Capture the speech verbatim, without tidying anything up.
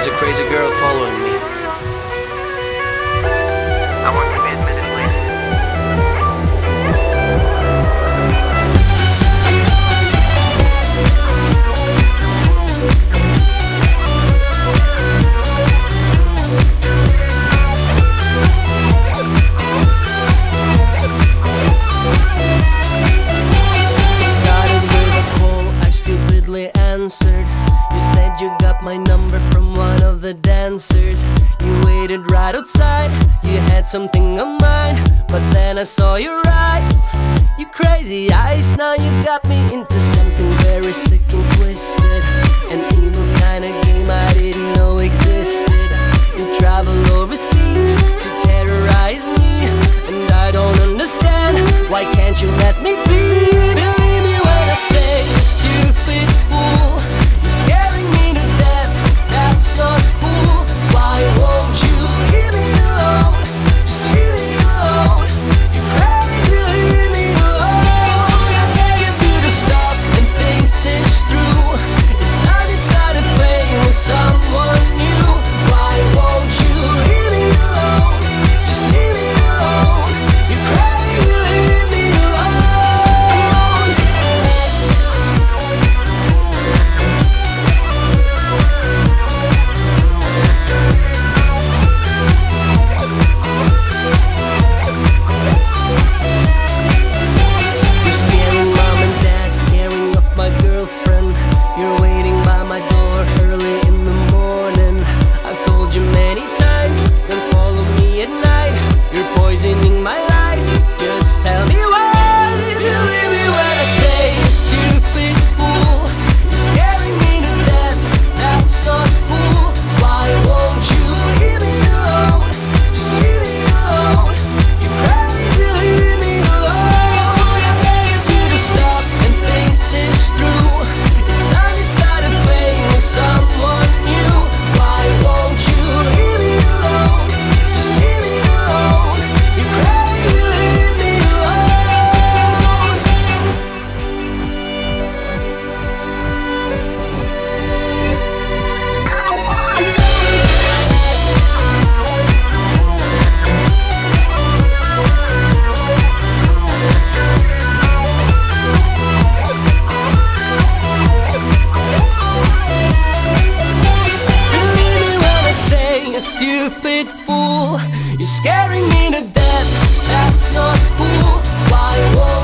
a crazy girl following me. I want to be admitted, please. It started with a call, I stupidly answered. You said you got my number from one of the dancers. You waited right outside, you had something on mind, but then I saw your eyes, you crazy eyes. Now you got me into something very sick and twisted, an evil kind of game I didn't know existed. You travel overseas to terrorize me, and I don't understand, why can't you let me be? Believe me when I say, stupid fool, you're scaring me to death, that's not cool. Why won't you leave me alone? Just leave me alone. You're crazy, leave me alone. I'm begging you to stop and think this through. It's time you started playing with someone new. Why won't you leave me alone? Just leave me alone. You're crazy, leave me alone. You're scaring mom and dad, scaring off my girlfriend. You're waiting by my door early in the morning. I've told you many times, don't follow me at night. You're poisoning my life, just tell me why. Believe me when I say, stupid fool, you're scaring me to death, that's not cool. Why won't you leave me alone? Just leave me alone. You're crazy, leave me alone. I'm begging you to stop and think this through. It's time you started playing with someone new. Why won't you leave me alone? Just leave me alone. You're crazy, leave me alone. Believe me when I say, you stupid fool, you're scaring me to death, that's not cool. Why won't